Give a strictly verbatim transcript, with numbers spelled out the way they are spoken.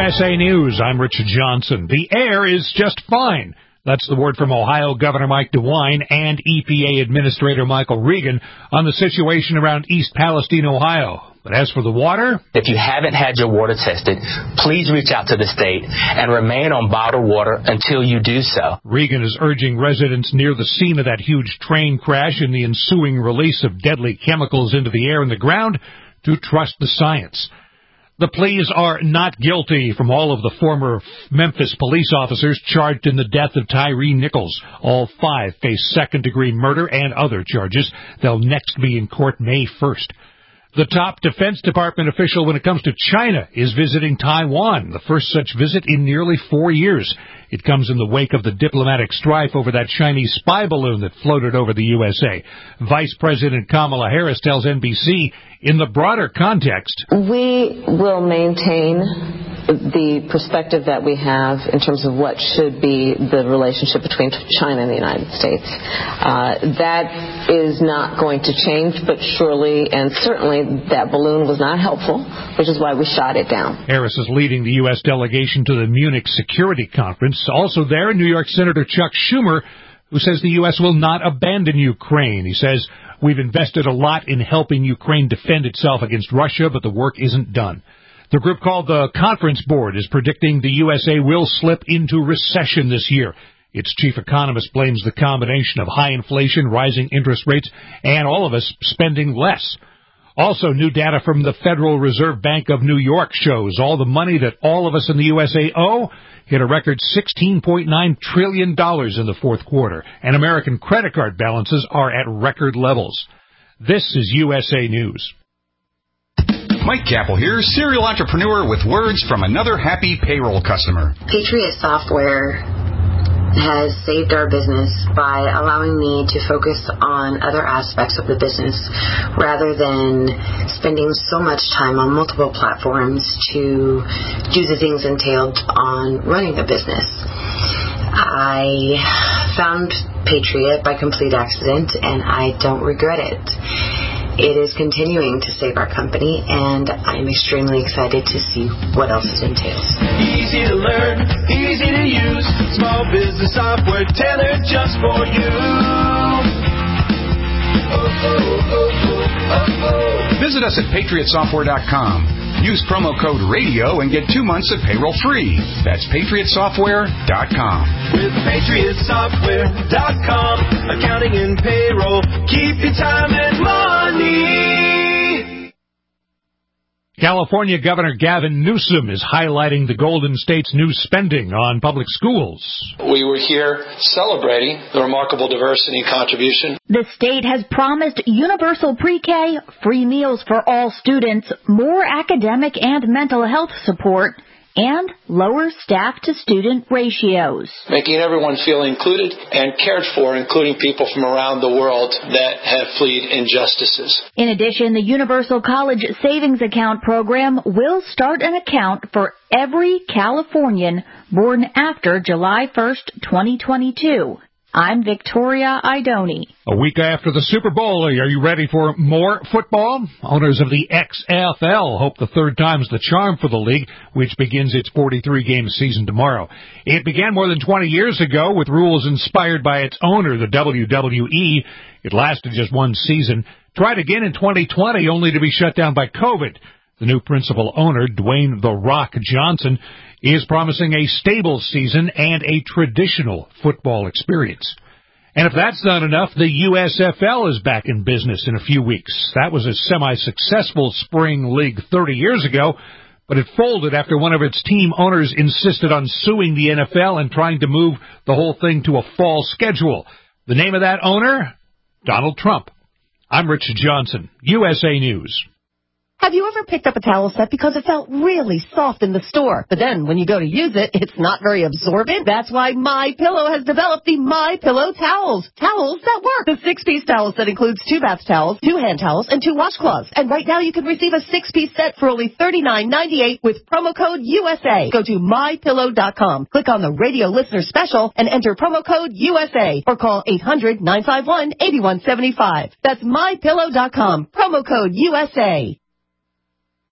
S A News, I'm Richard Johnson. The air is just fine. That's the word from Ohio Governor Mike DeWine and E P A Administrator Michael Regan on the situation around East Palestine, Ohio. But as for the water, if you haven't had your water tested, please reach out to the state and remain on bottled water until you do so. Regan is urging residents near the scene of that huge train crash and the ensuing release of deadly chemicals into the air and the ground to trust the science. The pleas are not guilty from all of the former Memphis police officers charged in the death of Tyree Nichols. All five face second-degree murder and other charges. They'll next be in court May first. The top Defense Department official when it comes to China is visiting Taiwan, the first such visit in nearly four years. It comes in the wake of the diplomatic strife over that Chinese spy balloon that floated over the U S A. Vice President Kamala Harris tells N B C, in the broader context, we will maintain the perspective that we have in terms of what should be the relationship between China and the United States. Uh, that is not going to change, but surely and certainly that balloon was not helpful, which is why we shot it down. Harris is leading the U S delegation to the Munich Security Conference. Also there, New York Senator Chuck Schumer, who says the U S will not abandon Ukraine. He says, we've invested a lot in helping Ukraine defend itself against Russia, but the work isn't done. The group called the Conference Board is predicting the U S A will slip into recession this year. Its chief economist blames the combination of high inflation, rising interest rates, and all of us spending less. Also, new data from the Federal Reserve Bank of New York shows all the money that all of us in the U S A owe hit a record sixteen point nine trillion dollars in the fourth quarter, and American credit card balances are at record levels. This is U S A News. Mike Capel here, serial entrepreneur with words from another happy payroll customer. Patriot Software has saved our business by allowing me to focus on other aspects of the business rather than spending so much time on multiple platforms to do the things entailed on running a business. I found Patriot by complete accident, and I don't regret it. It is continuing to save our company, and I'm extremely excited to see what else it entails. Easy to learn, easy to use, small business software tailored just for you. Oh, oh, oh, oh, oh, oh. Visit us at patriot software dot com. Use promo code RADIO and get two months of payroll free. That's patriot software dot com. With patriot software dot com, accounting and payroll, keep your time and money. California Governor Gavin Newsom is highlighting the Golden State's new spending on public schools. We were here celebrating the remarkable diversity and contribution. The state has promised universal pre-K, free meals for all students, more academic and mental health support, and lower staff-to-student ratios. Making everyone feel included and cared for, including people from around the world that have fled injustices. In addition, the Universal College Savings Account program will start an account for every Californian born after July first, twenty twenty-two. I'm Victoria Idoni. A week after the Super Bowl, are you ready for more football? Owners of the X F L hope the third time's the charm for the league, which begins its forty-three game season tomorrow. It began more than twenty years ago with rules inspired by its owner, the W W E. It lasted just one season. Tried again in twenty twenty, only to be shut down by COVID. The new principal owner, Dwayne "The Rock" Johnson, is promising a stable season and a traditional football experience. And if that's not enough, the U S F L is back in business in a few weeks. That was a semi-successful spring league thirty years ago, but it folded after one of its team owners insisted on suing the N F L and trying to move the whole thing to a fall schedule. The name of that owner? Donald Trump. I'm Richard Johnson, U S A News. Have you ever picked up a towel set because it felt really soft in the store, but then when you go to use it, it's not very absorbent? That's why MyPillow has developed the MyPillow towels. Towels that work. The six-piece towel set includes two bath towels, two hand towels, and two washcloths. And right now you can receive a six-piece set for only thirty-nine ninety-eight with promo code U S A. Go to my pillow dot com, click on the radio listener special, and enter promo code U S A, or call eight hundred nine five one eight one seven five. That's my pillow dot com, promo code U S A.